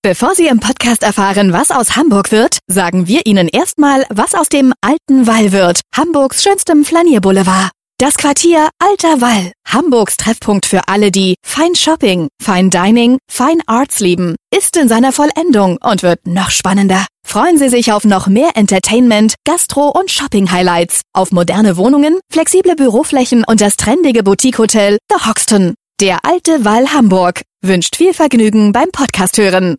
Bevor Sie im Podcast erfahren, was aus Hamburg wird, sagen wir Ihnen erstmal, was aus dem Alten Wall wird, Hamburgs schönstem Flanierboulevard. Das Quartier Alter Wall, Hamburgs Treffpunkt für alle, die Fine Shopping, Fine Dining, Fine Arts lieben, ist in seiner Vollendung und wird noch spannender. Freuen Sie sich auf noch mehr Entertainment, Gastro- und Shopping-Highlights, auf moderne Wohnungen, flexible Büroflächen und das trendige Boutique-Hotel The Hoxton. Der Alte Wall Hamburg wünscht viel Vergnügen beim Podcast hören.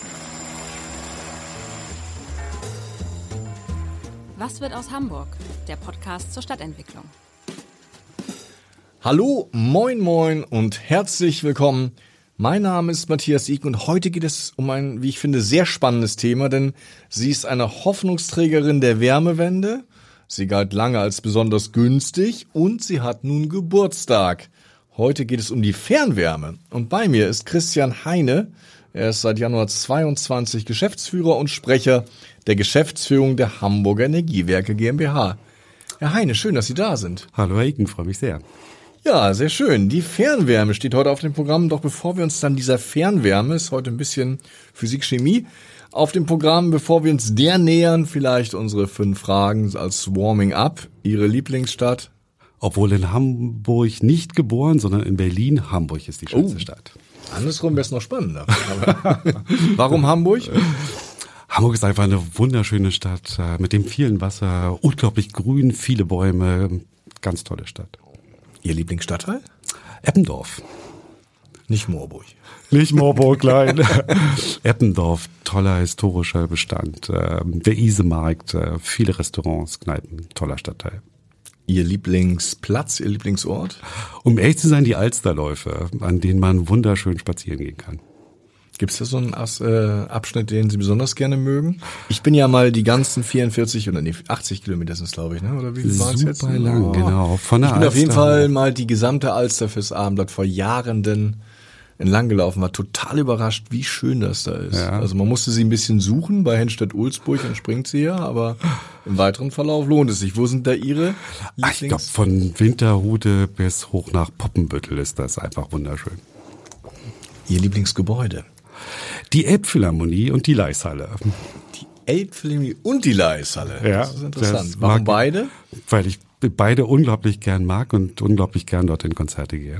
Was wird aus Hamburg? Der Podcast zur Stadtentwicklung. Hallo, moin moin und herzlich willkommen. Mein Name ist Matthias Iken und heute geht es um ein, wie ich finde, sehr spannendes Thema, denn sie ist eine Hoffnungsträgerin der Wärmewende. Sie galt lange als besonders günstig und sie hat nun Geburtstag. Heute geht es um die Fernwärme und bei mir ist Christian Heine. Er ist seit Januar 22 Geschäftsführer und Sprecher der Geschäftsführung der Hamburger Energiewerke GmbH. Herr Heine, schön, dass Sie da sind. Hallo Herr Iken, freue mich sehr. Ja, sehr schön. Die Fernwärme steht heute auf dem Programm. Doch bevor wir uns dann dieser Fernwärme, ist heute ein bisschen Physik, Chemie, auf dem Programm, bevor wir uns der nähern, vielleicht unsere 5 Fragen als Warming-up. Ihre Lieblingsstadt? Obwohl in Hamburg nicht geboren, sondern in Berlin. Hamburg ist die schönste Stadt. Andersrum wäre es noch spannender. Aber warum Hamburg? Hamburg ist einfach eine wunderschöne Stadt mit dem vielen Wasser, unglaublich grün, viele Bäume, ganz tolle Stadt. Ihr Lieblingsstadtteil? Eppendorf. Nicht Moorburg. Nicht Moorburg, klein. Eppendorf, toller historischer Bestand. Der Isemarkt, viele Restaurants, Kneipen, toller Stadtteil. Ihr Lieblingsplatz, Ihr Lieblingsort? Um ehrlich zu sein, die Alsterläufe, an denen man wunderschön spazieren gehen kann. Gibt es da so einen Abschnitt, den Sie besonders gerne mögen? Ich bin ja mal die ganzen 44 oder 80 Kilometer sind es, glaube ich, ne? Oder wie viel waren es jetzt? Super lang, genau. Von der ich bin Alster auf jeden Fall mal die gesamte Alster fürs Abendblatt vor Jahren entlang gelaufen, war total überrascht, wie schön das da ist. Ja. Also man musste sie ein bisschen suchen, bei Hennstedt-Ulzburg entspringt sie ja, aber im weiteren Verlauf lohnt es sich. Wo sind da Ihre Lieblings? Ich glaube, von Winterhude bis hoch nach Poppenbüttel ist das einfach wunderschön. Ihr Lieblingsgebäude? Die Elbphilharmonie und die Leishalle. Die Elbphilharmonie und die Leishalle? Ja, das ist interessant. Warum beide? Weil ich beide unglaublich gern mag und unglaublich gern dort in Konzerte gehe.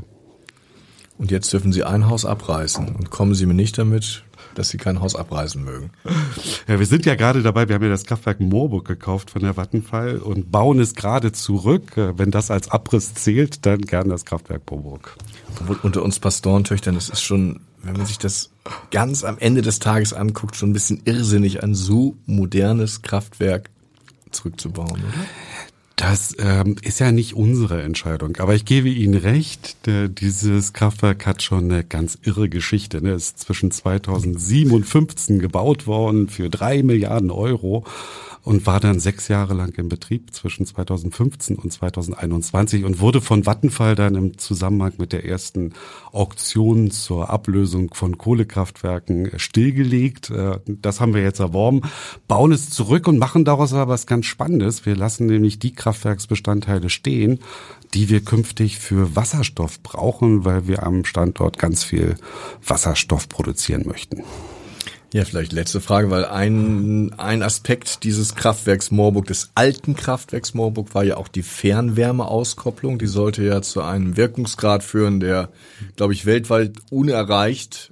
Und jetzt dürfen Sie ein Haus abreißen und kommen Sie mir nicht damit, dass Sie kein Haus abreißen mögen. Ja, wir sind ja gerade dabei, wir haben ja das Kraftwerk Moorburg gekauft von der Vattenfall und bauen es gerade zurück. Wenn das als Abriss zählt, dann gern das Kraftwerk Moorburg. Obwohl unter uns Pastorentöchtern, das ist schon, wenn man sich das ganz am Ende des Tages anguckt, schon ein bisschen irrsinnig, ein so modernes Kraftwerk zurückzubauen, oder? Das ist ja nicht unsere Entscheidung, aber ich gebe Ihnen recht, dieses Kraftwerk hat schon eine ganz irre Geschichte. Ne? Es ist zwischen 2007 und 2015 gebaut worden für 3 Milliarden Euro und war dann 6 Jahre lang in Betrieb zwischen 2015 und 2021 und wurde von Vattenfall dann im Zusammenhang mit der ersten Auktion zur Ablösung von Kohlekraftwerken stillgelegt. Das haben wir jetzt erworben, bauen es zurück und machen daraus aber was ganz Spannendes. Wir lassen nämlich die Kraftwerksbestandteile stehen, die wir künftig für Wasserstoff brauchen, weil wir am Standort ganz viel Wasserstoff produzieren möchten. Ja, vielleicht letzte Frage, weil ein Aspekt dieses Kraftwerks Moorburg, des alten Kraftwerks Moorburg, war ja auch die Fernwärmeauskopplung. Die sollte ja zu einem Wirkungsgrad führen, der, glaube ich, weltweit unerreicht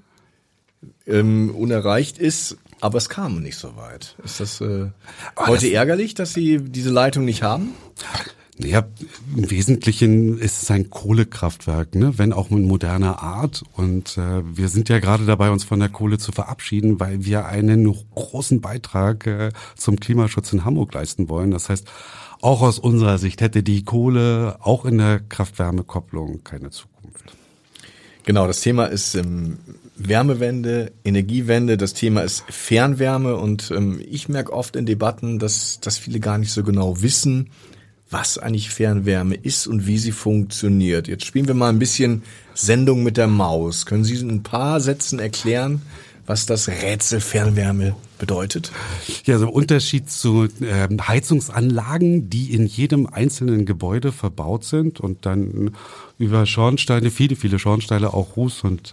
ist. Aber es kam nicht so weit. Ist das heute ärgerlich, dass Sie diese Leitung nicht haben? Ja, im Wesentlichen ist es ein Kohlekraftwerk, ne? Wenn auch mit moderner Art. Und wir sind ja gerade dabei, uns von der Kohle zu verabschieden, weil wir einen großen Beitrag zum Klimaschutz in Hamburg leisten wollen. Das heißt, auch aus unserer Sicht hätte die Kohle auch in der Kraft-Wärme-Kopplung keine Zukunft. Genau, das Thema ist Wärmewende, Energiewende, das Thema ist Fernwärme und ich merke oft in Debatten, dass viele gar nicht so genau wissen, was eigentlich Fernwärme ist und wie sie funktioniert. Jetzt spielen wir mal ein bisschen Sendung mit der Maus. Können Sie in ein paar Sätzen erklären, was das Rätsel Fernwärme bedeutet? Ja, so im Unterschied zu Heizungsanlagen, die in jedem einzelnen Gebäude verbaut sind und dann über Schornsteine, viele Schornsteine, auch Ruß und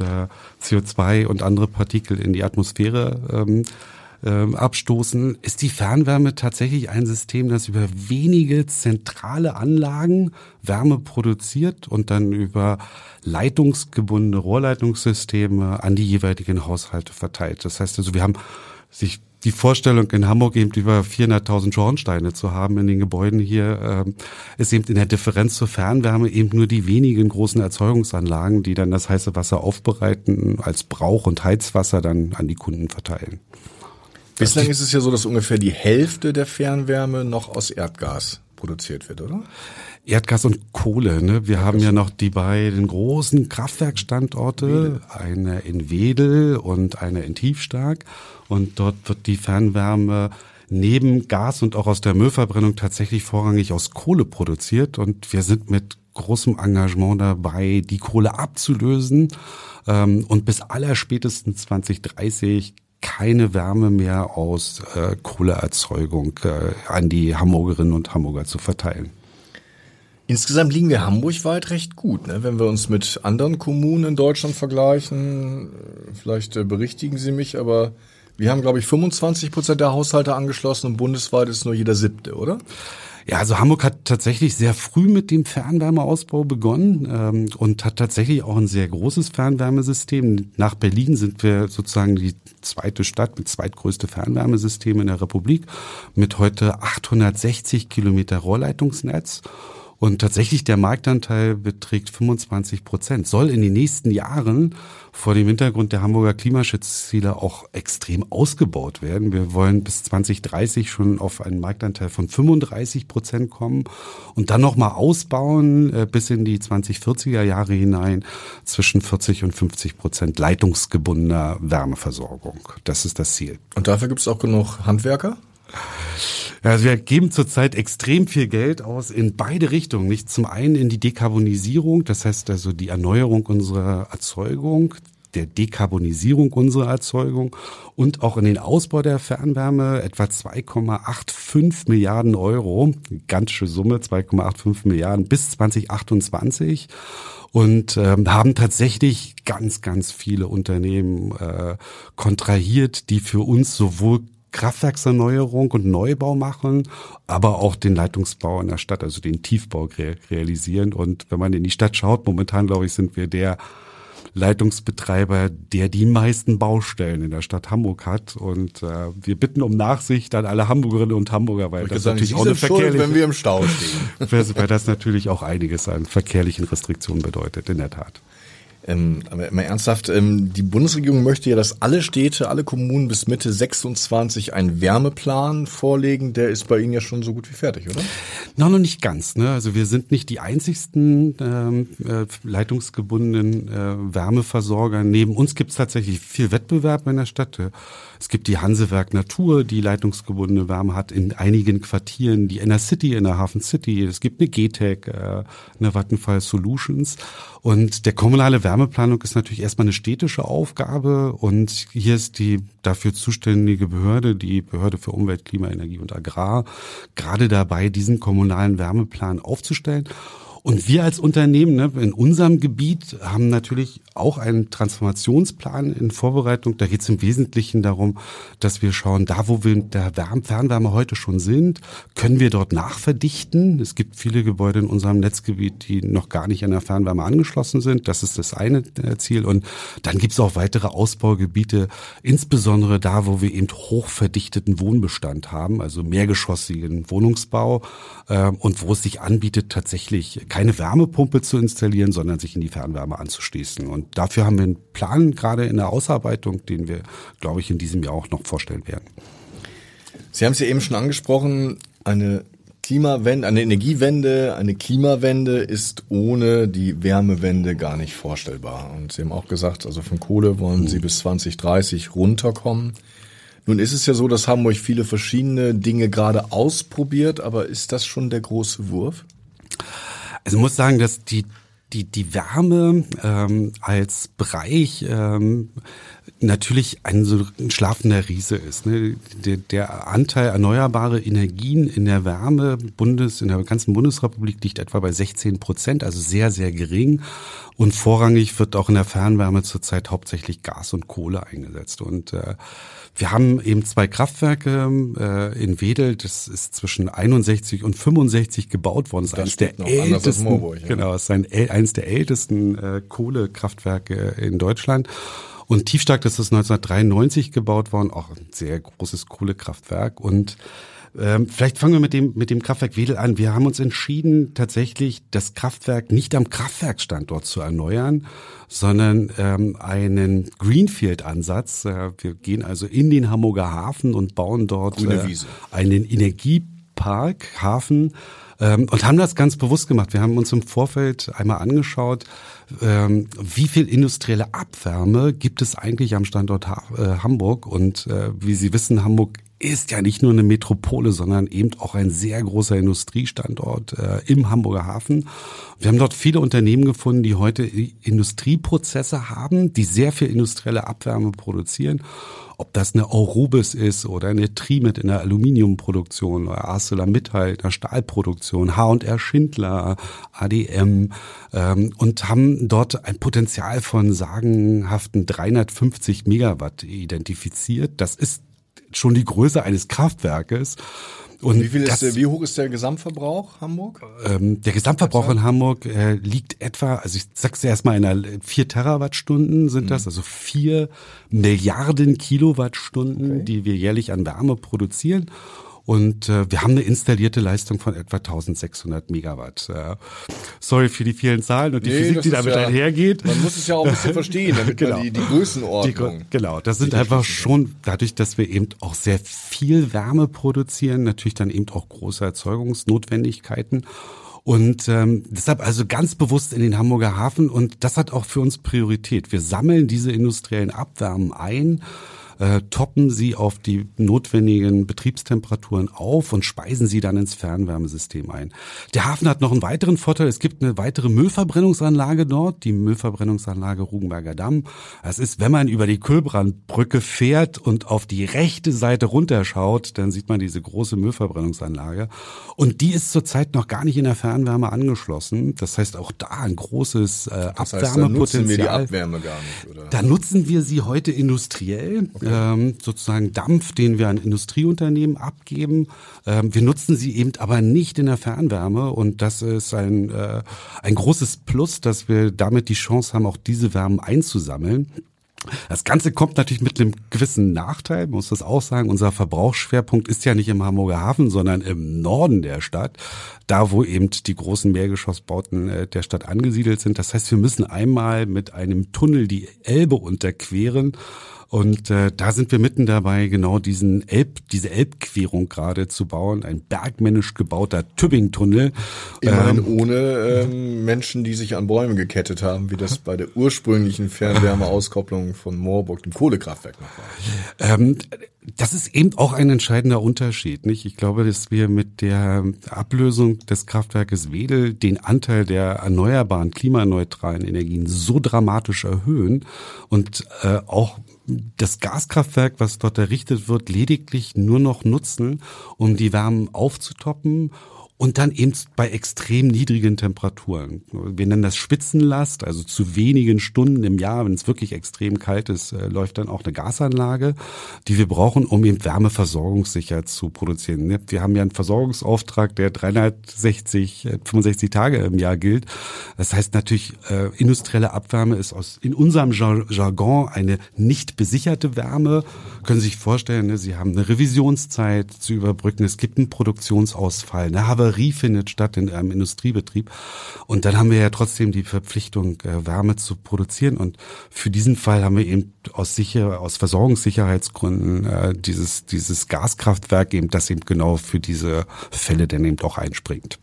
CO2 und andere Partikel in die Atmosphäre abstoßen, ist die Fernwärme tatsächlich ein System, das über wenige zentrale Anlagen Wärme produziert und dann über leitungsgebundene Rohrleitungssysteme an die jeweiligen Haushalte verteilt. Das heißt also, wir haben sich die Vorstellung in Hamburg eben über 400.000 Schornsteine zu haben in den Gebäuden hier, ist eben in der Differenz zur Fernwärme eben nur die wenigen großen Erzeugungsanlagen, die dann das heiße Wasser aufbereiten, als Brauch- und Heizwasser dann an die Kunden verteilen. Bislang ist es ja so, dass ungefähr die Hälfte der Fernwärme noch aus Erdgas produziert wird, oder? Erdgas und Kohle, ne? Wir haben ja noch die beiden großen Kraftwerkstandorte, eine in Wedel und eine in Tiefstark. Und dort wird die Fernwärme neben Gas und auch aus der Müllverbrennung tatsächlich vorrangig aus Kohle produziert. Und wir sind mit großem Engagement dabei, die Kohle abzulösen und bis allerspätestens 2030 keine Wärme mehr aus Kohleerzeugung an die Hamburgerinnen und Hamburger zu verteilen. Insgesamt liegen wir hamburgweit recht gut, ne? Wenn wir uns mit anderen Kommunen in Deutschland vergleichen. Vielleicht berichtigen Sie mich, aber wir haben, glaube ich, 25% der Haushalte angeschlossen und bundesweit ist nur jeder 7., oder? Ja, also Hamburg hat tatsächlich sehr früh mit dem Fernwärmeausbau begonnen und hat tatsächlich auch ein sehr großes Fernwärmesystem. Nach Berlin sind wir sozusagen die zweite Stadt mit zweitgrößte Fernwärmesystem in der Republik mit heute 860 Kilometer Rohrleitungsnetz. Und tatsächlich der Marktanteil beträgt 25%, soll in den nächsten Jahren vor dem Hintergrund der Hamburger Klimaschutzziele auch extrem ausgebaut werden. Wir wollen bis 2030 schon auf einen Marktanteil von 35% kommen und dann nochmal ausbauen bis in die 2040er Jahre hinein zwischen 40 und 50% leitungsgebundener Wärmeversorgung. Das ist das Ziel. Und dafür gibt es auch genug Handwerker? Also wir geben zurzeit extrem viel Geld aus in beide Richtungen. Nicht zum einen in die Dekarbonisierung, das heißt also die Erneuerung unserer Erzeugung, der Dekarbonisierung unserer Erzeugung und auch in den Ausbau der Fernwärme, etwa 2,85 Milliarden Euro, gigantische Summe, 2,85 Milliarden bis 2028. Und haben tatsächlich ganz viele Unternehmen kontrahiert, die für uns sowohl Kraftwerkserneuerung und Neubau machen, aber auch den Leitungsbau in der Stadt, also den Tiefbau realisieren. Und wenn man in die Stadt schaut, momentan, glaube ich, sind wir der Leitungsbetreiber, der die meisten Baustellen in der Stadt Hamburg hat. Und wir bitten um Nachsicht an alle Hamburgerinnen und Hamburger, weil das natürlich auch eine verkehrliche, wenn wir im Stau stehen. Weil das natürlich auch einiges an verkehrlichen Restriktionen bedeutet, in der Tat. Aber mal ernsthaft, die Bundesregierung möchte ja, dass alle Städte, alle Kommunen bis Mitte 26 einen Wärmeplan vorlegen. Der ist bei Ihnen ja schon so gut wie fertig, oder? Noch nicht ganz, ne? Also wir sind nicht die einzigsten leitungsgebundenen Wärmeversorger. Neben uns gibt es tatsächlich viel Wettbewerb in der Stadt. Es gibt die Hansewerk Natur, die leitungsgebundene Wärme hat in einigen Quartieren, die Inner City, in der Hafen City. Es gibt eine GTEC, eine Vattenfall Solutions. Und der kommunale Wärmeplanung ist natürlich erstmal eine städtische Aufgabe. Und hier ist die dafür zuständige Behörde, die Behörde für Umwelt, Klima, Energie und Agrar, gerade dabei, diesen kommunalen Wärmeplan aufzustellen. Und wir als Unternehmen, ne, in unserem Gebiet haben natürlich auch einen Transformationsplan in Vorbereitung. Da geht es im Wesentlichen darum, dass wir schauen, da wo wir in der Fernwärme heute schon sind, können wir dort nachverdichten. Es gibt viele Gebäude in unserem Netzgebiet, die noch gar nicht an der Fernwärme angeschlossen sind. Das ist das eine Ziel. Und dann gibt es auch weitere Ausbaugebiete, insbesondere da, wo wir eben hochverdichteten Wohnbestand haben, also mehrgeschossigen Wohnungsbau und wo es sich anbietet, tatsächlich keine Wärmepumpe zu installieren, sondern sich in die Fernwärme anzuschließen. Und dafür haben wir einen Plan gerade in der Ausarbeitung, den wir, glaube ich, in diesem Jahr auch noch vorstellen werden. Sie haben es ja eben schon angesprochen, eine Klimawende, eine Energiewende, eine Klimawende ist ohne die Wärmewende gar nicht vorstellbar. Und Sie haben auch gesagt, also von Kohle wollen Sie bis 2030 runterkommen. Nun ist es ja so, dass Hamburg viele verschiedene Dinge gerade ausprobiert, aber ist das schon der große Wurf? Also ich muss sagen, dass die Wärme als Bereich natürlich so ein schlafender Riese ist. Ne? Der Anteil erneuerbare Energien in der Wärme in der ganzen Bundesrepublik liegt etwa bei 16%, also sehr, sehr gering. Und vorrangig wird auch in der Fernwärme zurzeit hauptsächlich Gas und Kohle eingesetzt. Und wir haben eben 2 Kraftwerke in Wedel, das ist zwischen 61 und 65 gebaut worden. Das ist eines der ältesten, Moorburg, ja. Genau, das ist eines der ältesten Kohlekraftwerke in Deutschland. Und Tiefstark, das ist 1993 gebaut worden, auch ein sehr großes Kohlekraftwerk. Und vielleicht fangen wir mit dem Kraftwerk Wedel an. Wir haben uns entschieden, tatsächlich das Kraftwerk nicht am Kraftwerksstandort zu erneuern, sondern einen Greenfield-Ansatz. Wir gehen also in den Hamburger Hafen und bauen dort einen Energiepark, Hafen, und haben das ganz bewusst gemacht. Wir haben uns im Vorfeld einmal angeschaut, wie viel industrielle Abwärme gibt es eigentlich am Standort Hamburg. Und wie Sie wissen, Hamburg ist ja nicht nur eine Metropole, sondern eben auch ein sehr großer Industriestandort im Hamburger Hafen. Wir haben dort viele Unternehmen gefunden, die heute Industrieprozesse haben, die sehr viel industrielle Abwärme produzieren. Ob das eine Aurobis ist oder eine Trimet in der Aluminiumproduktion oder ArcelorMittal in der Stahlproduktion, H&R Schindler, ADM, und haben dort ein Potenzial von sagenhaften 350 Megawatt identifiziert. Das ist schon die Größe eines Kraftwerkes. Und wie hoch ist der Gesamtverbrauch Hamburg? Der Gesamtverbrauch in Hamburg liegt etwa, also ich sag's erstmal, 4 Terawattstunden sind das, also 4 Milliarden Kilowattstunden, die wir jährlich an Wärme produzieren. Und wir haben eine installierte Leistung von etwa 1600 Megawatt. Sorry für die vielen Zahlen und die Physik, die damit einhergeht. Man muss es ja auch ein bisschen verstehen, damit man die Größenordnung. Genau, das sind einfach schon, dadurch, dass wir eben auch sehr viel Wärme produzieren, natürlich dann eben auch große Erzeugungsnotwendigkeiten. Und deshalb also ganz bewusst in den Hamburger Hafen. Und das hat auch für uns Priorität. Wir sammeln diese industriellen Abwärmen ein, toppen sie auf die notwendigen Betriebstemperaturen auf und speisen sie dann ins Fernwärmesystem ein. Der Hafen hat noch einen weiteren Vorteil. Es gibt eine weitere Müllverbrennungsanlage dort, die Müllverbrennungsanlage Rugenberger Damm. Das ist, wenn man über die Kühlbrandbrücke fährt und auf die rechte Seite runterschaut, dann sieht man diese große Müllverbrennungsanlage. Und die ist zurzeit noch gar nicht in der Fernwärme angeschlossen. Das heißt, auch da ein großes Abwärmepotenzial. Da nutzen wir die Abwärme gar nicht, oder? Da nutzen wir sie heute industriell. Okay. Sozusagen Dampf, den wir an Industrieunternehmen abgeben. Wir nutzen sie eben aber nicht in der Fernwärme und das ist ein großes Plus, dass wir damit die Chance haben, auch diese Wärmen einzusammeln. Das Ganze kommt natürlich mit einem gewissen Nachteil, man muss das auch sagen. Unser Verbrauchsschwerpunkt ist ja nicht im Hamburger Hafen, sondern im Norden der Stadt, da wo eben die großen Mehrgeschossbauten der Stadt angesiedelt sind. Das heißt, wir müssen einmal mit einem Tunnel die Elbe unterqueren. Und da sind wir mitten dabei, genau diese Elbquerung gerade zu bauen, ein bergmännisch gebauter Tübbing-Tunnel. Immerhin ohne Menschen, die sich an Bäume gekettet haben, wie das bei der ursprünglichen Fernwärmeauskopplung von Moorburg, dem Kohlekraftwerk, noch war. Das ist eben auch ein entscheidender Unterschied, nicht? Ich glaube, dass wir mit der Ablösung des Kraftwerkes Wedel den Anteil der erneuerbaren, klimaneutralen Energien so dramatisch erhöhen und auch das Gaskraftwerk, was dort errichtet wird, lediglich nur noch nutzen, um die Wärmen aufzutoppen und dann eben bei extrem niedrigen Temperaturen. Wir nennen das Spitzenlast, also zu wenigen Stunden im Jahr, wenn es wirklich extrem kalt ist, läuft dann auch eine Gasanlage, die wir brauchen, um eben Wärmeversorgungssicher zu produzieren. Wir haben ja einen Versorgungsauftrag, der 365 Tage im Jahr gilt. Das heißt natürlich, industrielle Abwärme ist in unserem Jargon eine nicht besicherte Wärme. Können Sie sich vorstellen, Sie haben eine Revisionszeit zu überbrücken, es gibt einen Produktionsausfall, eine Havarie findet statt in einem Industriebetrieb und dann haben wir ja trotzdem die Verpflichtung, Wärme zu produzieren und für diesen Fall haben wir eben aus Versorgungssicherheitsgründen dieses Gaskraftwerk eben, das eben genau für diese Fälle dann eben auch einspringt.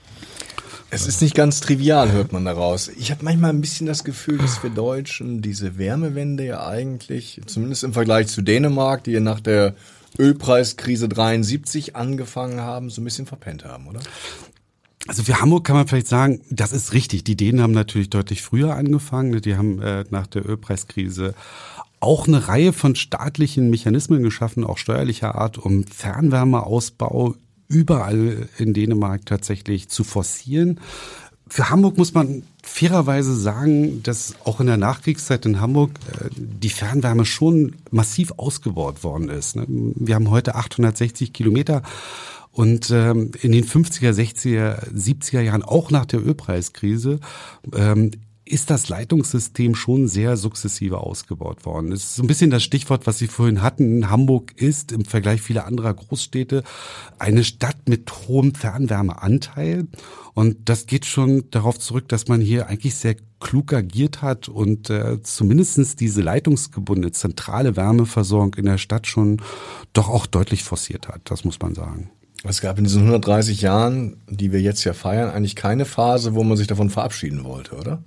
Es ist nicht ganz trivial, hört man daraus. Ich habe manchmal ein bisschen das Gefühl, dass wir Deutschen diese Wärmewende ja eigentlich, zumindest im Vergleich zu Dänemark, die ja nach der Ölpreiskrise 73 angefangen haben, so ein bisschen verpennt haben, oder? Also für Hamburg kann man vielleicht sagen, das ist richtig. Die Dänen haben natürlich deutlich früher angefangen. Die haben nach der Ölpreiskrise auch eine Reihe von staatlichen Mechanismen geschaffen, auch steuerlicher Art, um Fernwärmeausbau überall in Dänemark tatsächlich zu forcieren. Für Hamburg muss man fairerweise sagen, dass auch in der Nachkriegszeit in Hamburg die Fernwärme schon massiv ausgebaut worden ist. Wir haben heute 860 Kilometer und in den 50er, 60er, 70er Jahren, auch nach der Ölpreiskrise, ist das Leitungssystem schon sehr sukzessive ausgebaut worden. Das ist so ein bisschen das Stichwort, was Sie vorhin hatten. Hamburg ist im Vergleich vieler anderer Großstädte eine Stadt mit hohem Fernwärmeanteil. Und das geht schon darauf zurück, dass man hier eigentlich sehr klug agiert hat und zumindest diese leitungsgebundene zentrale Wärmeversorgung in der Stadt schon doch auch deutlich forciert hat. Das muss man sagen. Es gab in diesen 130 Jahren, die wir jetzt ja feiern, eigentlich keine Phase, wo man sich davon verabschieden wollte, oder?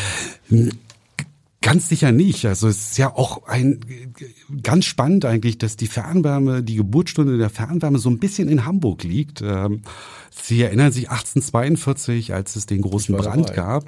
Ganz sicher nicht. Also es ist ja auch ganz spannend eigentlich, dass die Geburtsstunde der Fernwärme so ein bisschen in Hamburg liegt. Sie erinnern sich 1842, als es den großen Brand gab,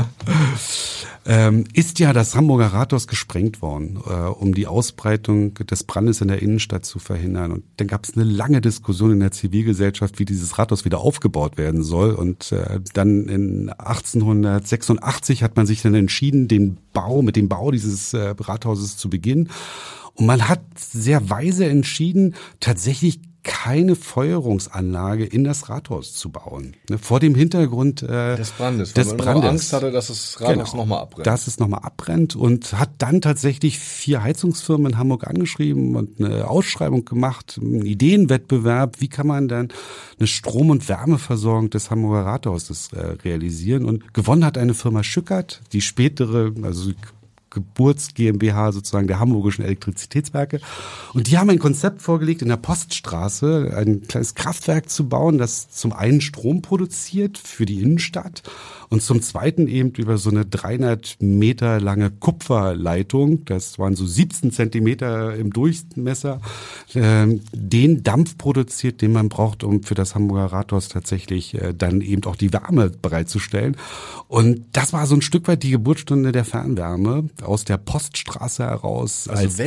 ist ja das Hamburger Rathaus gesprengt worden, um die Ausbreitung des Brandes in der Innenstadt zu verhindern. Und dann gab es eine lange Diskussion in der Zivilgesellschaft, wie dieses Rathaus wieder aufgebaut werden soll. Und dann in 1886 hat man sich dann entschieden, mit dem Bau dieses Rathauses zu beginnen. Und man hat sehr weise entschieden, tatsächlich keine Feuerungsanlage in das Rathaus zu bauen. Vor dem Hintergrund des Brandes, weil man Angst hatte, dass das Rathaus nochmal abbrennt. Dass es nochmal abbrennt, und hat dann tatsächlich 4 Heizungsfirmen in Hamburg angeschrieben und eine Ausschreibung gemacht, einen Ideenwettbewerb, wie kann man dann eine Strom- und Wärmeversorgung des Hamburger Rathauses realisieren. Und gewonnen hat eine Firma Schückert, die spätere, also Geburts GmbH sozusagen der Hamburgischen Elektrizitätswerke. Und die haben ein Konzept vorgelegt, in der Poststraße ein kleines Kraftwerk zu bauen, das zum einen Strom produziert für die Innenstadt und zum zweiten eben über so eine 300 Meter lange Kupferleitung, das waren so 17 Zentimeter im Durchmesser, den Dampf produziert, den man braucht, um für das Hamburger Rathaus tatsächlich dann eben auch die Wärme bereitzustellen. Und das war so ein Stück weit die Geburtsstunde der Fernwärme aus der Poststraße heraus, als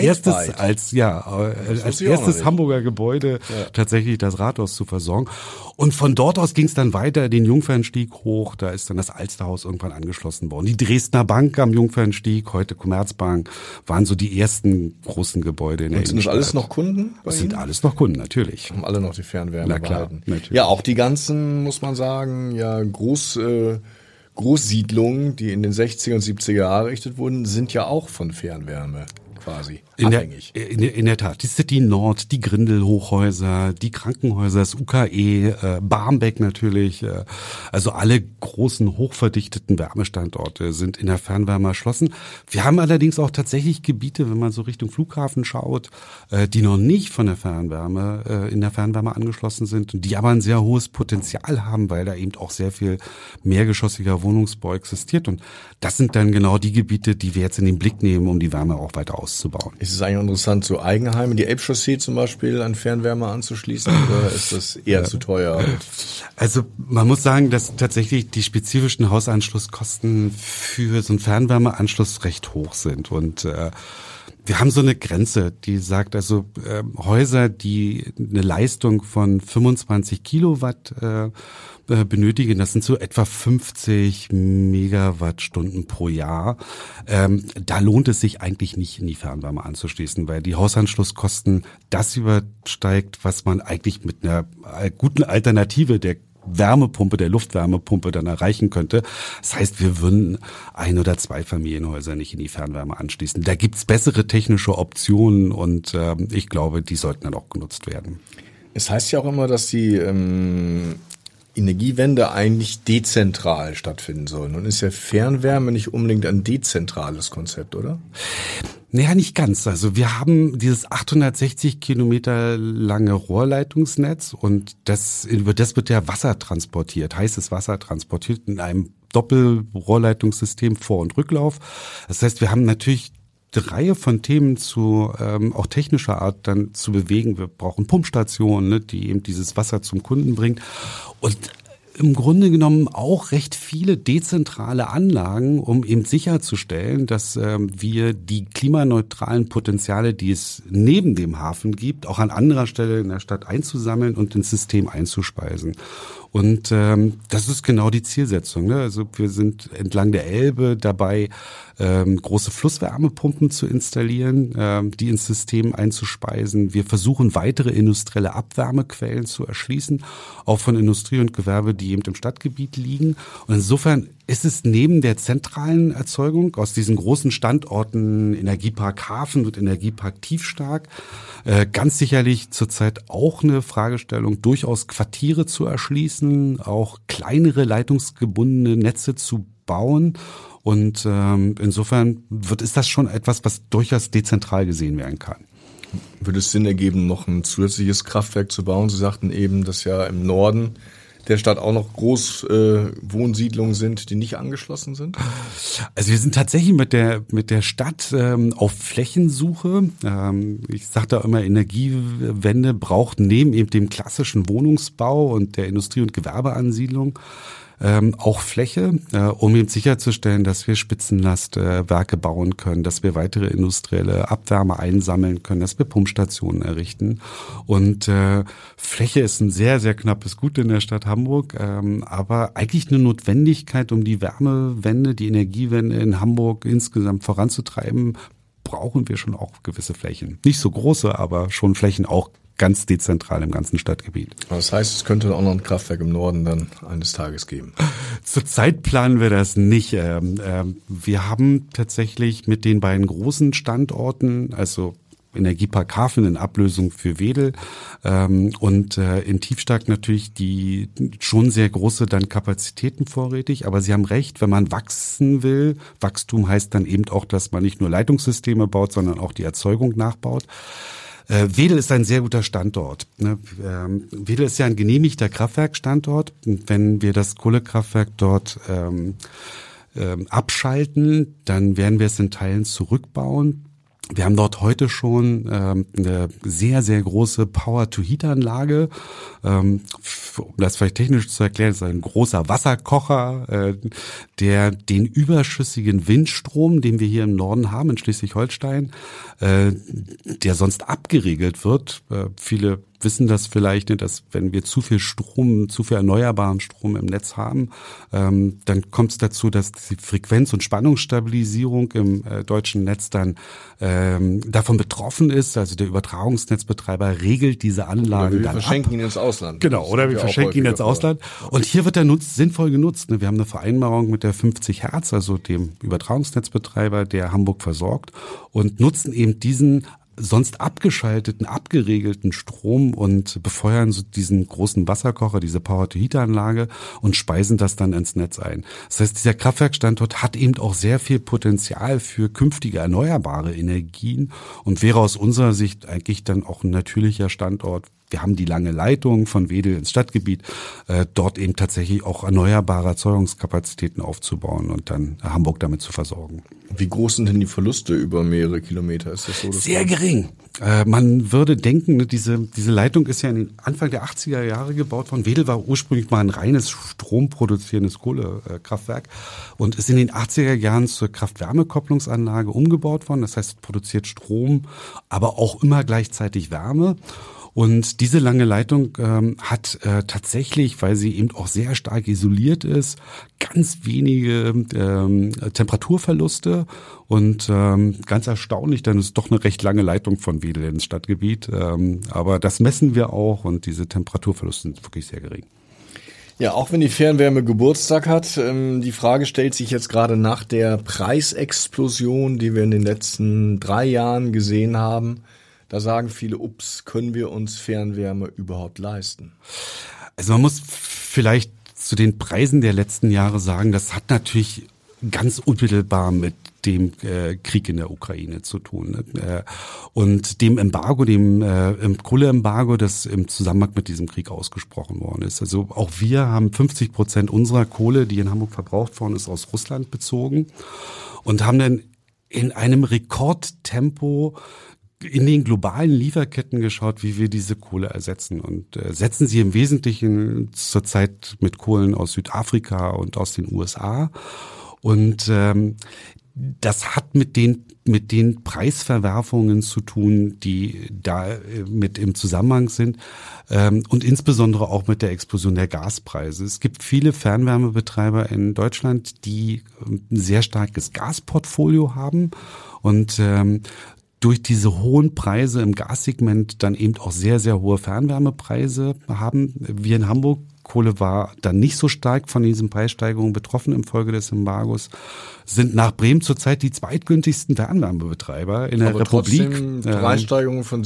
erstes Hamburger Gebäude tatsächlich das Rathaus zu versorgen. Und von dort aus ging es dann weiter den Jungfernstieg hoch, da ist dann das Alsterhaus irgendwann angeschlossen worden. Die Dresdner Bank am Jungfernstieg, heute Commerzbank, waren so die ersten großen Gebäude in der Innenstadt. Und sind das alles noch Kunden? Das sind alles noch Kunden, natürlich. Haben alle noch die Fernwärme behalten. Natürlich. Ja, auch die ganzen, muss man sagen, Großsiedlungen, die in den 60er und 70er Jahren errichtet wurden, sind ja auch von Fernwärme quasi abhängig. In der Tat. Die City Nord, die Grindel-Hochhäuser, die Krankenhäuser, das UKE, Barmbek natürlich. Also alle großen, hochverdichteten Wärmestandorte sind in der Fernwärme erschlossen. Wir haben allerdings auch tatsächlich Gebiete, wenn man so Richtung Flughafen schaut, die noch nicht von der Fernwärme, in der Fernwärme angeschlossen sind und die aber ein sehr hohes Potenzial haben, weil da eben auch sehr viel mehrgeschossiger Wohnungsbau existiert. Und das sind dann genau die Gebiete, die wir jetzt in den Blick nehmen, um die Wärme auch weiter auszubauen. Ist es eigentlich interessant, so Eigenheime, die Elbchaussee zum Beispiel, an Fernwärme anzuschließen, oder ist das eher zu teuer? Also man muss sagen, dass tatsächlich die spezifischen Hausanschlusskosten für so einen Fernwärmeanschluss recht hoch sind. Und wir haben so eine Grenze, die sagt also, Häuser, die eine Leistung von 25 Kilowatt benötigen, das sind so etwa 50 Megawattstunden pro Jahr. Da lohnt es sich eigentlich nicht, in die Fernwärme anzuschließen, weil die Hausanschlusskosten das übersteigt, was man eigentlich mit einer guten Alternative der Wärmepumpe, der Luftwärmepumpe dann erreichen könnte. Das heißt, wir würden 1 oder 2 Familienhäuser nicht in die Fernwärme anschließen. Da gibt's bessere technische Optionen und ich glaube, die sollten dann auch genutzt werden. Es heißt ja auch immer, dass die Energiewende eigentlich dezentral stattfinden soll. Nun ist ja Fernwärme nicht unbedingt ein dezentrales Konzept, oder? Naja, nicht ganz. Also wir haben dieses 860 Kilometer lange Rohrleitungsnetz und über das wird ja Wasser transportiert, heißes Wasser transportiert in einem Doppelrohrleitungssystem Vor- und Rücklauf. Das heißt, wir haben natürlich eine Reihe von Themen auch technischer Art dann zu bewegen. Wir brauchen Pumpstationen, die eben dieses Wasser zum Kunden bringt. Und im Grunde genommen auch recht viele dezentrale Anlagen, um eben sicherzustellen, dass wir die klimaneutralen Potenziale, die es neben dem Hafen gibt, auch an anderer Stelle in der Stadt einzusammeln und ins System einzuspeisen. Und das ist genau die Zielsetzung. Ne? Also wir sind entlang der Elbe dabei, große Flusswärmepumpen zu installieren, die ins System einzuspeisen. Wir versuchen, weitere industrielle Abwärmequellen zu erschließen, auch von Industrie und Gewerbe, die eben im Stadtgebiet liegen. Und insofern ist es neben der zentralen Erzeugung aus diesen großen Standorten Energiepark Hafen und Energiepark Tiefstark ganz sicherlich zurzeit auch eine Fragestellung, durchaus Quartiere zu erschließen, auch kleinere leitungsgebundene Netze zu bauen. Und insofern ist das schon etwas, was durchaus dezentral gesehen werden kann. Würde es Sinn ergeben, noch ein zusätzliches Kraftwerk zu bauen? Sie sagten eben, dass ja im Norden der Stadt auch noch Wohnsiedlungen sind, die nicht angeschlossen sind? Also wir sind tatsächlich mit der Stadt auf Flächensuche. Ich sage da immer, Energiewende braucht neben eben dem klassischen Wohnungsbau und der Industrie- und Gewerbeansiedlung auch Fläche, um eben sicherzustellen, dass wir Spitzenlastwerke bauen können, dass wir weitere industrielle Abwärme einsammeln können, dass wir Pumpstationen errichten. Und Fläche ist ein sehr, sehr knappes Gut in der Stadt Hamburg, aber eigentlich eine Notwendigkeit, um die Wärmewende, die Energiewende in Hamburg insgesamt voranzutreiben, brauchen wir schon auch gewisse Flächen. Nicht so große, aber schon Flächen auch ganz dezentral im ganzen Stadtgebiet. Das heißt, es könnte auch noch ein Kraftwerk im Norden dann eines Tages geben. Zurzeit planen wir das nicht. Wir haben tatsächlich mit den beiden großen Standorten, also Energiepark Hafen in Ablösung für Wedel und in Tiefstark natürlich die schon sehr große dann Kapazitäten vorrätig. Aber Sie haben recht, wenn man wachsen will, Wachstum heißt dann eben auch, dass man nicht nur Leitungssysteme baut, sondern auch die Erzeugung nachbaut. Wedel ist ein sehr guter Standort. Wedel ist ja ein genehmigter Kraftwerkstandort. Und wenn wir das Kohlekraftwerk dort abschalten, dann werden wir es in Teilen zurückbauen. Wir haben dort heute schon eine sehr, sehr große Power-to-Heat-Anlage. Um das vielleicht technisch zu erklären, ist ein großer Wasserkocher, der den überschüssigen Windstrom, den wir hier im Norden haben, in Schleswig-Holstein, der sonst abgeregelt wird. Viele wissen das vielleicht nicht, dass wenn wir zu viel Strom, zu viel erneuerbaren Strom im Netz haben, dann kommt es dazu, dass die Frequenz- und Spannungsstabilisierung im deutschen Netz dann davon betroffen ist. Also der Übertragungsnetzbetreiber regelt diese Anlagen wir dann verschenken ab. ihn ins Ausland. Genau, oder wir verschenken ihn ins Ausland. Und hier wird er sinnvoll genutzt. Wir haben eine Vereinbarung mit der 50 Hertz, also dem Übertragungsnetzbetreiber, der Hamburg versorgt, und nutzen eben diesen sonst abgeschalteten, abgeregelten Strom und befeuern so diesen großen Wasserkocher, diese Power-to-Heat-Anlage und speisen das dann ins Netz ein. Das heißt, dieser Kraftwerkstandort hat eben auch sehr viel Potenzial für künftige erneuerbare Energien und wäre aus unserer Sicht eigentlich dann auch ein natürlicher Standort. Wir haben die lange Leitung von Wedel ins Stadtgebiet, dort eben tatsächlich auch erneuerbare Erzeugungskapazitäten aufzubauen und dann Hamburg damit zu versorgen. Wie groß sind denn die Verluste über mehrere Kilometer? Ist das so? Sehr gering. Man würde denken, diese Leitung ist ja Anfang der 80er Jahre gebaut worden. Wedel war ursprünglich mal ein reines stromproduzierendes Kohlekraftwerk und ist in den 80er Jahren zur Kraft-Wärme-Kopplungsanlage umgebaut worden. Das heißt, es produziert Strom, aber auch immer gleichzeitig Wärme. Und diese lange Leitung hat tatsächlich, weil sie eben auch sehr stark isoliert ist, ganz wenige Temperaturverluste und ganz erstaunlich, dann ist doch eine recht lange Leitung von Wedel ins Stadtgebiet. Aber das messen wir auch und diese Temperaturverluste sind wirklich sehr gering. Ja, auch wenn die Fernwärme Geburtstag hat, die Frage stellt sich jetzt gerade nach der Preisexplosion, die wir in den letzten 3 Jahren gesehen haben. Da sagen viele, können wir uns Fernwärme überhaupt leisten? Also man muss vielleicht zu den Preisen der letzten Jahre sagen, das hat natürlich ganz unmittelbar mit dem Krieg in der Ukraine zu tun. Und dem Embargo, dem Kohleembargo, das im Zusammenhang mit diesem Krieg ausgesprochen worden ist. Also auch wir haben 50% unserer Kohle, die in Hamburg verbraucht worden ist, aus Russland bezogen und haben dann in einem Rekordtempo in den globalen Lieferketten geschaut, wie wir diese Kohle ersetzen und setzen sie im Wesentlichen zurzeit mit Kohlen aus Südafrika und aus den USA. Und das hat mit den Preisverwerfungen zu tun, die da mit im Zusammenhang sind, und insbesondere auch mit der Explosion der Gaspreise. Es gibt viele Fernwärmebetreiber in Deutschland, die ein sehr starkes Gasportfolio haben und durch diese hohen Preise im Gassegment dann eben auch sehr, sehr hohe Fernwärmepreise haben. Wir in Hamburg, Kohle war dann nicht so stark von diesen Preissteigerungen betroffen infolge des Embargos, sind nach Bremen zurzeit die zweitgünstigsten Fernwärmebetreiber in der Republik. Trotzdem Preissteigerungen von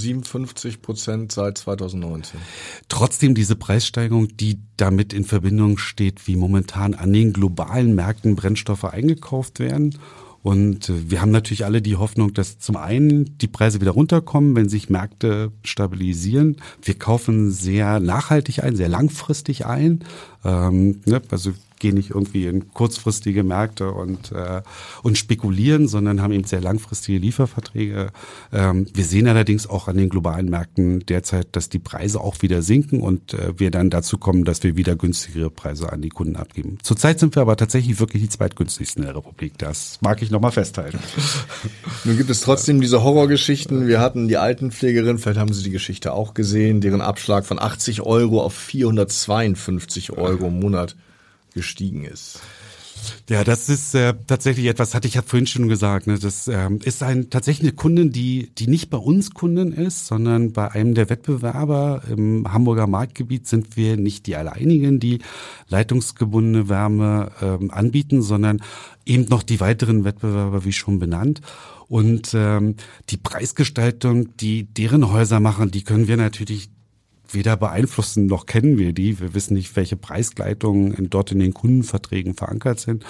57% seit 2019. Trotzdem diese Preissteigerung, die damit in Verbindung steht, wie momentan an den globalen Märkten Brennstoffe eingekauft werden. Und wir haben natürlich alle die Hoffnung, dass zum einen die Preise wieder runterkommen, wenn sich Märkte stabilisieren. Wir kaufen sehr nachhaltig ein, sehr langfristig ein. Also gehen nicht irgendwie in kurzfristige Märkte und spekulieren, sondern haben eben sehr langfristige Lieferverträge. Wir sehen allerdings auch an den globalen Märkten derzeit, dass die Preise auch wieder sinken und wir dann dazu kommen, dass wir wieder günstigere Preise an die Kunden abgeben. Zurzeit sind wir aber tatsächlich wirklich die zweitgünstigsten in der Republik. Das mag ich nochmal festhalten. Nun gibt es trotzdem diese Horrorgeschichten. Wir hatten die Altenpflegerin, vielleicht haben Sie die Geschichte auch gesehen, deren Abschlag von 80 Euro auf 452 Euro im Monat gestiegen ist. Ja, das ist tatsächlich etwas, hatte ich ja vorhin schon gesagt. Ne? Das ist tatsächlich eine Kundin, die nicht bei uns Kundin ist, sondern bei einem der Wettbewerber im Hamburger Marktgebiet sind wir nicht die alleinigen, die leitungsgebundene Wärme anbieten, sondern eben noch die weiteren Wettbewerber, wie schon benannt. Und die Preisgestaltung, die deren Häuser machen, die können wir natürlich weder beeinflussen noch kennen wir die. Wir wissen nicht, welche Preisgleitungen dort in den Kundenverträgen verankert sind.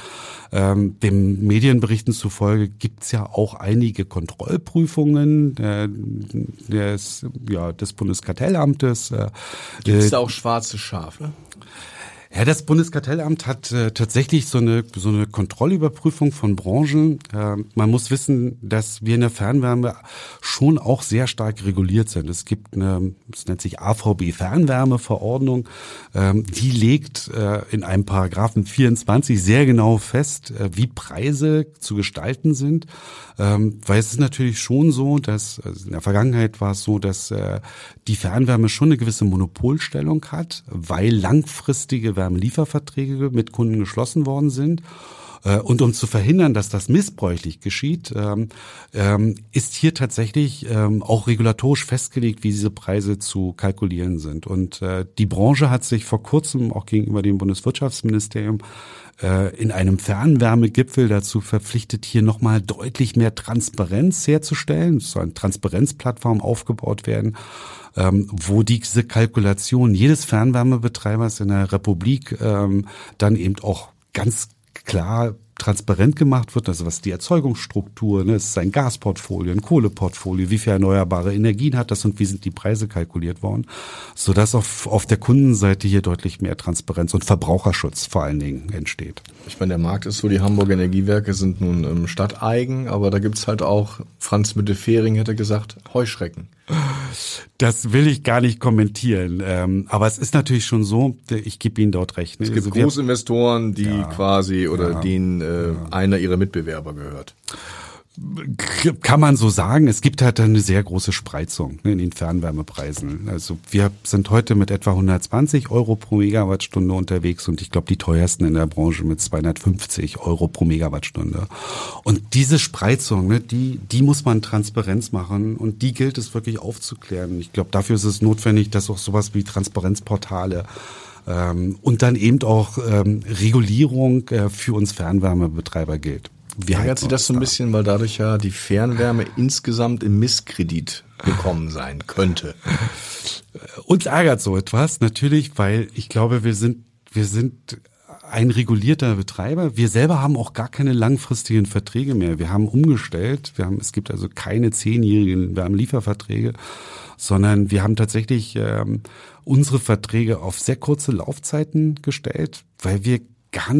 Dem Medienberichten zufolge gibt's ja auch einige Kontrollprüfungen des Bundeskartellamtes. Gibt es da auch schwarze Schafe? Ja, das Bundeskartellamt hat tatsächlich so eine Kontrollüberprüfung von Branchen. Man muss wissen, dass wir in der Fernwärme schon auch sehr stark reguliert sind. Es gibt das nennt sich AVB-Fernwärmeverordnung, die legt in einem Paragraphen 24 sehr genau fest, wie Preise zu gestalten sind. Weil es ist natürlich schon so, dass in der Vergangenheit war es so, dass die Fernwärme schon eine gewisse Monopolstellung hat, weil langfristige Wärmelieferverträge mit Kunden geschlossen worden sind. Und um zu verhindern, dass das missbräuchlich geschieht, ist hier tatsächlich auch regulatorisch festgelegt, wie diese Preise zu kalkulieren sind. Und die Branche hat sich vor kurzem auch gegenüber dem Bundeswirtschaftsministerium in einem Fernwärmegipfel dazu verpflichtet, hier nochmal deutlich mehr Transparenz herzustellen. Es soll eine Transparenzplattform aufgebaut werden, wo diese Kalkulation jedes Fernwärmebetreibers in der Republik dann eben auch ganz klar transparent gemacht wird, also was die Erzeugungsstruktur, es ist ein Gasportfolio, ein Kohleportfolio, wie viel erneuerbare Energien hat das und wie sind die Preise kalkuliert worden, sodass auf der Kundenseite hier deutlich mehr Transparenz und Verbraucherschutz vor allen Dingen entsteht. Ich meine, der Markt ist so, die Hamburger Energiewerke sind nun stadteigen, aber da gibt's halt auch, Franz Müntefering hätte gesagt, Heuschrecken. Das will ich gar nicht kommentieren, aber es ist natürlich schon so, ich gebe Ihnen dort recht. Ne? Es gibt Großinvestoren, die quasi oder denen einer ihrer Mitbewerber gehört. Kann man so sagen. Es gibt halt eine sehr große Spreizung in den Fernwärmepreisen. Also wir sind heute mit etwa 120 Euro pro Megawattstunde unterwegs und ich glaube die teuersten in der Branche mit 250 Euro pro Megawattstunde. Und diese Spreizung, die muss man Transparenz machen und die gilt es wirklich aufzuklären. Ich glaube, dafür ist es notwendig, dass auch sowas wie Transparenzportale und dann eben auch Regulierung für uns Fernwärmebetreiber gilt. Wie ärgert Sie das so ein bisschen, weil dadurch ja die Fernwärme insgesamt im Misskredit gekommen sein könnte? Uns ärgert so etwas natürlich, weil ich glaube, wir sind ein regulierter Betreiber. Wir selber haben auch gar keine langfristigen Verträge mehr. Wir haben umgestellt. Es gibt also keine 10-jährigen Wärmelieferverträge, sondern wir haben tatsächlich unsere Verträge auf sehr kurze Laufzeiten gestellt, weil wir gar nicht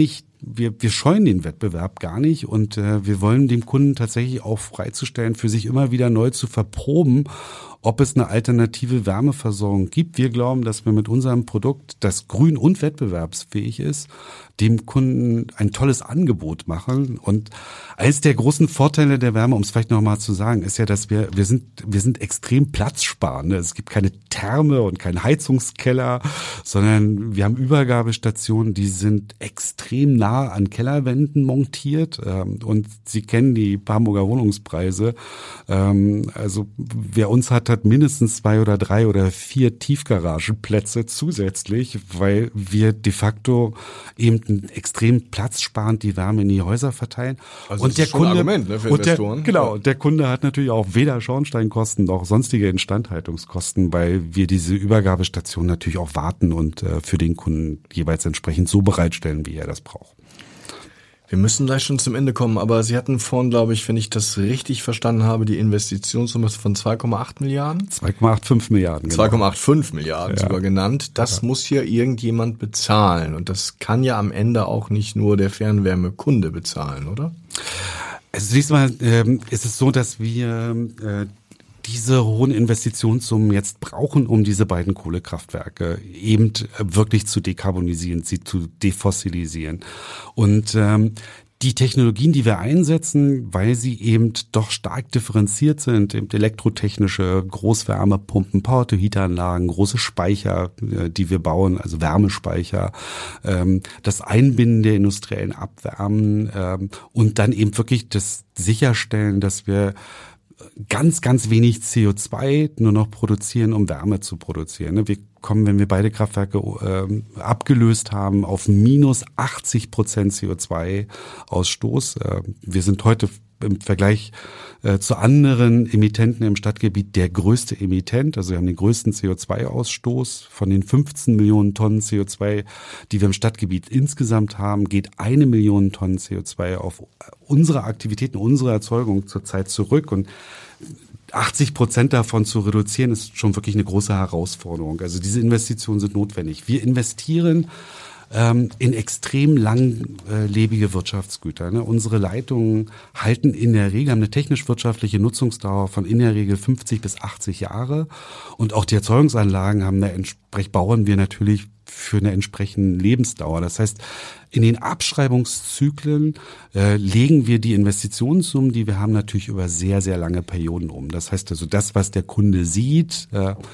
wir scheuen den Wettbewerb gar nicht und wir wollen dem Kunden tatsächlich auch freizustellen, für sich immer wieder neu zu verproben, ob es eine alternative Wärmeversorgung gibt. Wir glauben, dass wir mit unserem Produkt, das grün und wettbewerbsfähig ist, dem Kunden ein tolles Angebot machen. Und eines der großen Vorteile der Wärme, um es vielleicht nochmal zu sagen, ist ja, dass wir sind extrem platzsparend. Es gibt keine Therme und keinen Heizungskeller, sondern wir haben Übergabestationen, die sind extrem nah an Kellerwänden montiert. Und Sie kennen die Hamburger Wohnungspreise. Also wer uns hat mindestens 2 oder 3 oder 4 Tiefgaragenplätze zusätzlich, weil wir de facto eben extrem platzsparend die Wärme in die Häuser verteilen. Also und das ist schon ein Argument, ne, für Investoren. Der Kunde hat natürlich auch weder Schornsteinkosten noch sonstige Instandhaltungskosten, weil wir diese Übergabestation natürlich auch warten und für den Kunden jeweils entsprechend so bereitstellen, wie er das braucht. Wir müssen gleich schon zum Ende kommen, aber Sie hatten vorhin, glaube ich, wenn ich das richtig verstanden habe, die Investitionssumme von 2,8 Milliarden? 2,85 Milliarden. Genau. 2,85 Milliarden sogar genannt. Das muss ja irgendjemand bezahlen. Und das kann ja am Ende auch nicht nur der Fernwärmekunde bezahlen, oder? Also diesmal ist es so, dass wir diese hohen Investitionssummen jetzt brauchen, um diese beiden Kohlekraftwerke eben wirklich zu dekarbonisieren, sie zu defossilisieren. Und die Technologien, die wir einsetzen, weil sie eben doch stark differenziert sind, eben elektrotechnische Großwärmepumpen, Power-to-Heat-Anlagen, große Speicher, die wir bauen, also Wärmespeicher, das Einbinden der industriellen Abwärmen und dann eben wirklich das Sicherstellen, dass wir ganz, ganz wenig CO2 nur noch produzieren, um Wärme zu produzieren. Wir kommen, wenn wir beide Kraftwerke abgelöst haben, auf minus 80% CO2-Ausstoß. Wir sind heute im Vergleich zu anderen Emittenten im Stadtgebiet der größte Emittent. Also wir haben den größten CO2-Ausstoß. Von den 15 Millionen Tonnen CO2, die wir im Stadtgebiet insgesamt haben, geht 1 Million Tonnen CO2 auf unsere Aktivitäten, unsere Erzeugung zurzeit zurück. Und 80% davon zu reduzieren, ist schon wirklich eine große Herausforderung. Also diese Investitionen sind notwendig. Wir investieren in extrem langlebige Wirtschaftsgüter. Ne? Unsere Leitungen halten in der Regel, haben eine technisch-wirtschaftliche Nutzungsdauer von in der Regel 50 bis 80 Jahre. Und auch die Erzeugungsanlagen bauen wir natürlich für eine entsprechende Lebensdauer. Das heißt, in den Abschreibungszyklen legen wir die Investitionssummen, die wir haben, natürlich über sehr, sehr lange Perioden um. Das heißt also, das, was der Kunde sieht,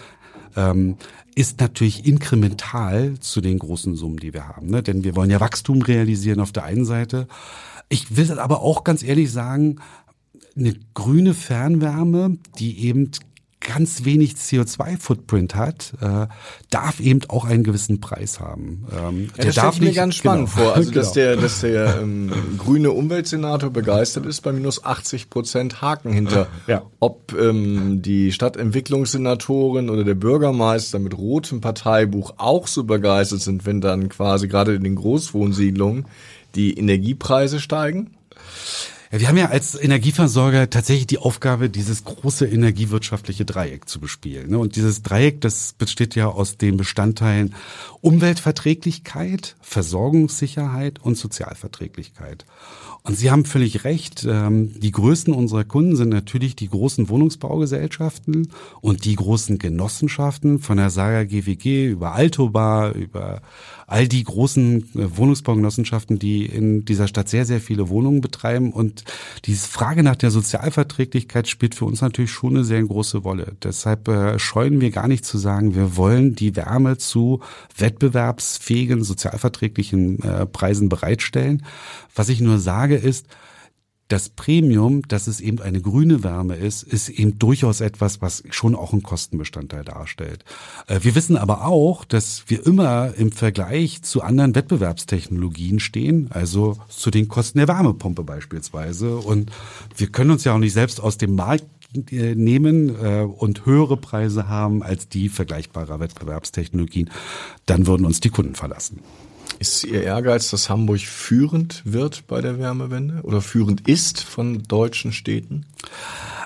ist natürlich inkremental zu den großen Summen, die wir haben. Ne? Denn wir wollen ja Wachstum realisieren auf der einen Seite. Ich will aber auch ganz ehrlich sagen, eine grüne Fernwärme, die eben ganz wenig CO2-Footprint hat, darf eben auch einen gewissen Preis haben. Das stelle ich mir ganz spannend vor. Also dass der grüne Umweltsenator begeistert ist bei minus 80% Haken hinter. Ja. Ob die Stadtentwicklungssenatorin oder der Bürgermeister mit rotem Parteibuch auch so begeistert sind, wenn dann quasi gerade in den Großwohnsiedlungen die Energiepreise steigen? Ja, wir haben ja als Energieversorger tatsächlich die Aufgabe, dieses große energiewirtschaftliche Dreieck zu bespielen. Und dieses Dreieck, das besteht ja aus den Bestandteilen Umweltverträglichkeit, Versorgungssicherheit und Sozialverträglichkeit. Und Sie haben völlig recht, die größten unserer Kunden sind natürlich die großen Wohnungsbaugesellschaften und die großen Genossenschaften von der Saga GWG über Altobar, über all die großen Wohnungsbaugenossenschaften, die in dieser Stadt sehr, sehr viele Wohnungen betreiben. Und diese Frage nach der Sozialverträglichkeit spielt für uns natürlich schon eine sehr große Rolle. Deshalb scheuen wir gar nicht zu sagen, wir wollen die Wärme zu wettbewerbsfähigen, sozialverträglichen Preisen bereitstellen. Was ich nur sage ist, das Premium, dass es eben eine grüne Wärme ist eben durchaus etwas, was schon auch einen Kostenbestandteil darstellt. Wir wissen aber auch, dass wir immer im Vergleich zu anderen Wettbewerbstechnologien stehen, also zu den Kosten der Wärmepumpe beispielsweise. Und wir können uns ja auch nicht selbst aus dem Markt nehmen und höhere Preise haben als die vergleichbarer Wettbewerbstechnologien. Dann würden uns die Kunden verlassen. Ist Ihr Ehrgeiz, dass Hamburg führend wird bei der Wärmewende oder führend ist von deutschen Städten?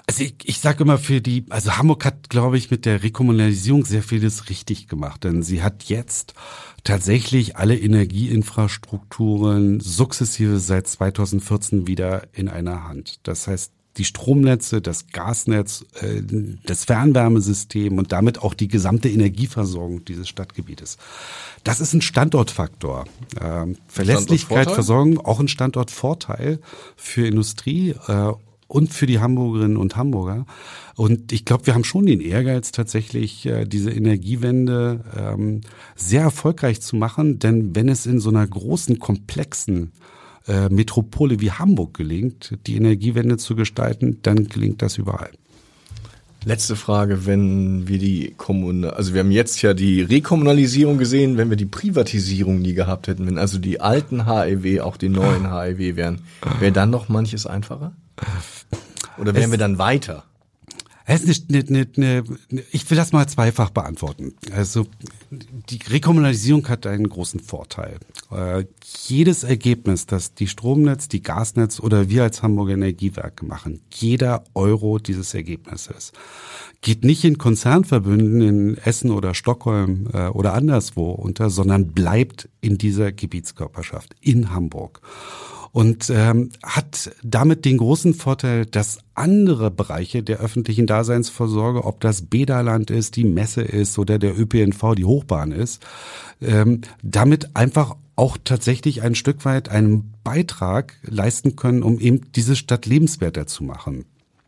Also ich sage immer also Hamburg hat, glaube ich, mit der Rekommunalisierung sehr vieles richtig gemacht, denn sie hat jetzt tatsächlich alle Energieinfrastrukturen sukzessive seit 2014 wieder in einer Hand. Das heißt, die Stromnetze, das Gasnetz, das Fernwärmesystem und damit auch die gesamte Energieversorgung dieses Stadtgebietes. Das ist ein Standortfaktor. Verlässlichkeit, Versorgung, auch ein Standortvorteil für Industrie und für die Hamburgerinnen und Hamburger. Und ich glaube, wir haben schon den Ehrgeiz, tatsächlich diese Energiewende sehr erfolgreich zu machen. Denn wenn es in so einer großen, komplexen Metropole wie Hamburg gelingt, die Energiewende zu gestalten, dann gelingt das überall. Letzte Frage, wenn wir wir haben jetzt ja die Rekommunalisierung gesehen, wenn wir die Privatisierung nie gehabt hätten, wenn also die alten HEW auch die neuen HEW wären, wäre dann noch manches einfacher? Oder wären wir dann weiter? Ich will das mal zweifach beantworten. Also die Rekommunalisierung hat einen großen Vorteil. Jedes Ergebnis, das die Stromnetz, die Gasnetz oder wir als Hamburger Energiewerke machen, jeder Euro dieses Ergebnisses, geht nicht in Konzernverbünden in Essen oder Stockholm oder anderswo unter, sondern bleibt in dieser Gebietskörperschaft in Hamburg. Und hat damit den großen Vorteil, dass andere Bereiche der öffentlichen Daseinsvorsorge, ob das Bäderland ist, die Messe ist oder der ÖPNV, die Hochbahn ist, damit einfach auch tatsächlich ein Stück weit einen Beitrag leisten können, um eben diese Stadt lebenswerter zu machen.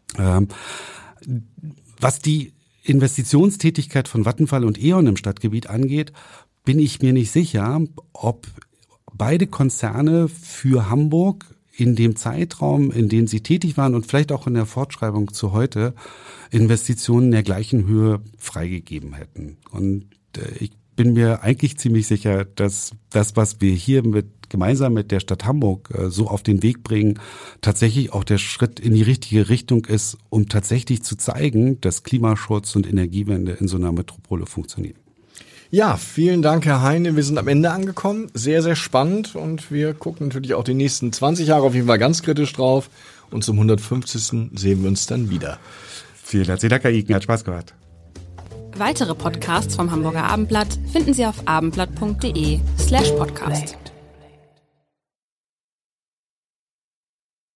Was die Investitionstätigkeit von Vattenfall und E.ON im Stadtgebiet angeht, bin ich mir nicht sicher, ob beide Konzerne für Hamburg in dem Zeitraum, in dem sie tätig waren und vielleicht auch in der Fortschreibung zu heute, Investitionen der gleichen Höhe freigegeben hätten. Und ich bin mir eigentlich ziemlich sicher, dass das, was wir hier gemeinsam mit der Stadt Hamburg so auf den Weg bringen, tatsächlich auch der Schritt in die richtige Richtung ist, um tatsächlich zu zeigen, dass Klimaschutz und Energiewende in so einer Metropole funktionieren. Ja, vielen Dank, Herr Heine. Wir sind am Ende angekommen. Sehr, sehr spannend. Und wir gucken natürlich auch die nächsten 20 Jahre auf jeden Fall ganz kritisch drauf. Und zum 150. sehen wir uns dann wieder. Vielen herzlichen Dank, Herr Iken. Hat Spaß gemacht. Weitere Podcasts vom Hamburger Abendblatt finden Sie auf abendblatt.de/podcast.